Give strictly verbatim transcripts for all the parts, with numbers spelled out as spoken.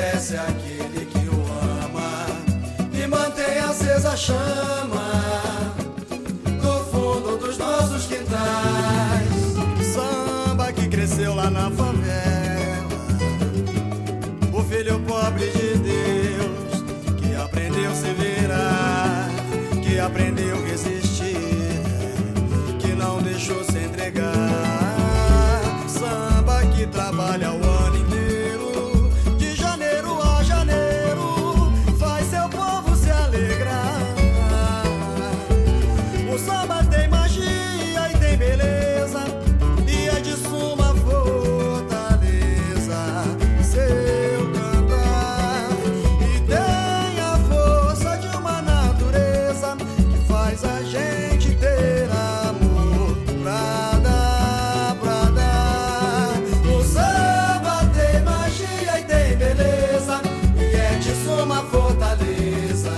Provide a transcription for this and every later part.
engrandece aquele que o ama e mantém acesa a chama do fundo dos nossos quintais. Samba que cresceu lá na favela, o filho pobre de Deus, que aprendeu a se virar, que aprendeu a resistir, que não deixou se entregar. Samba que trabalha o ano inteiro, de janeiro a janeiro, faz seu povo se alegrar. O samba tem magia e tem beleza, e é de suma fortaleza seu cantar. E tem a força de uma natureza que faz a gente ter amor pra dar, pra dar. O samba tem magia e tem beleza, e é de suma fortaleza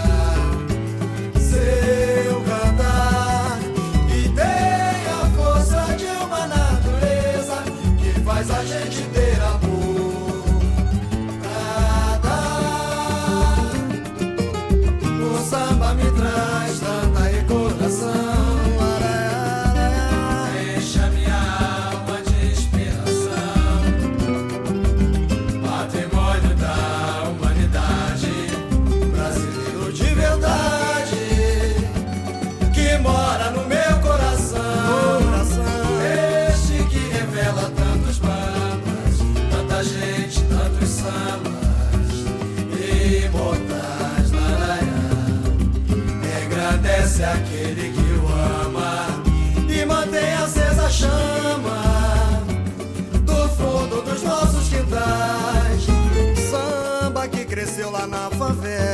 seu cantar. E tem a força de uma natureza que faz a gente ter amor pra dar. O samba me traz tanta recordação, enche a minha alma de inspiração, patrimônio da humanidade, brasileiro de verdade, que mora no meu coração, este que revela tantos bambas, tanta gente, tantos sambas imortais. Laraiá, engrandece aquele que o ama e mantém acesa a chama do fundo dos nossos quintais. Samba que cresceu lá na favela,